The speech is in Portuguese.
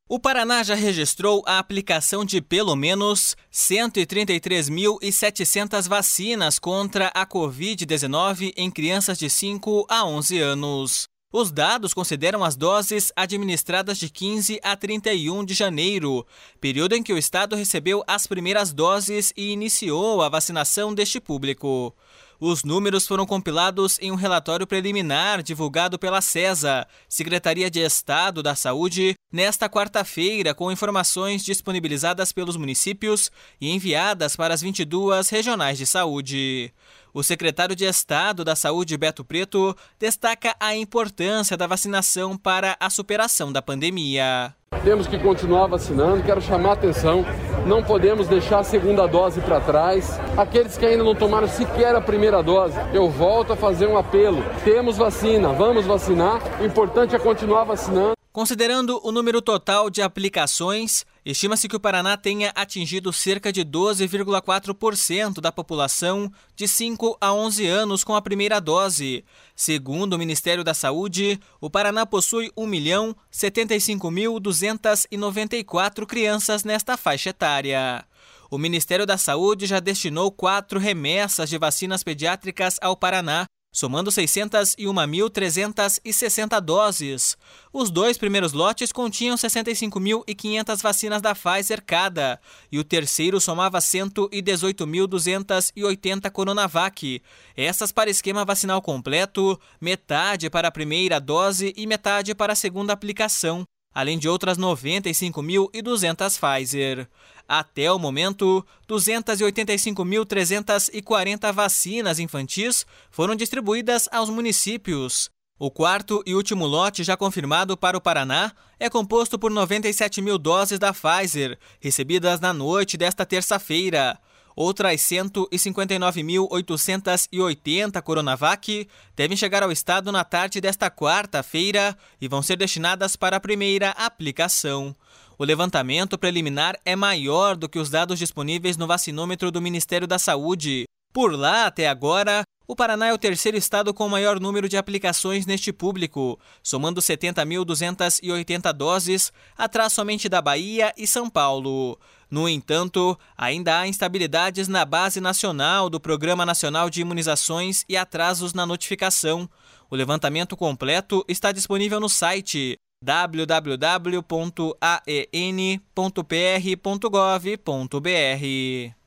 O Paraná já registrou a aplicação de pelo menos 133.700 vacinas contra a Covid-19 em crianças de 5 a 11 anos. Os dados consideram as doses administradas de 15 a 31 de janeiro, período em que o estado recebeu as primeiras doses e iniciou a vacinação deste público. Os números foram compilados em um relatório preliminar divulgado pela SESA, Secretaria de Estado da Saúde, nesta quarta-feira, com informações disponibilizadas pelos municípios e enviadas para as 22 regionais de saúde. O secretário de Estado da Saúde, Beto Preto, destaca a importância da vacinação para a superação da pandemia. Temos que continuar vacinando, quero chamar a atenção, não podemos deixar a segunda dose para trás. Aqueles que ainda não tomaram sequer a primeira dose, eu volto a fazer um apelo. Temos vacina, vamos vacinar, o importante é continuar vacinando. Considerando o número total de aplicações, estima-se que o Paraná tenha atingido cerca de 12,4% da população de 5 a 11 anos com a primeira dose. Segundo o Ministério da Saúde, o Paraná possui 1.075.294 crianças nesta faixa etária. O Ministério da Saúde já destinou 4 remessas de vacinas pediátricas ao Paraná, somando 601.360 doses. Os 2 primeiros lotes continham 65.500 vacinas da Pfizer cada, e o terceiro somava 118.280 Coronavac. Essas para esquema vacinal completo, metade para a primeira dose e metade para a segunda aplicação, além de outras 95.200 Pfizer. Até o momento, 285.340 vacinas infantis foram distribuídas aos municípios. O quarto e último lote já confirmado para o Paraná é composto por 97.000 doses da Pfizer, recebidas na noite desta terça-feira. Outras 159.880 Coronavac devem chegar ao estado na tarde desta quarta-feira e vão ser destinadas para a primeira aplicação. O levantamento preliminar é maior do que os dados disponíveis no vacinômetro do Ministério da Saúde. Por lá, até agora, o Paraná é o terceiro estado com o maior número de aplicações neste público, somando 70.280 doses, atrás somente da Bahia e São Paulo. No entanto, ainda há instabilidades na base nacional do Programa Nacional de Imunizações e atrasos na notificação. O levantamento completo está disponível no site www.aen.pr.gov.br.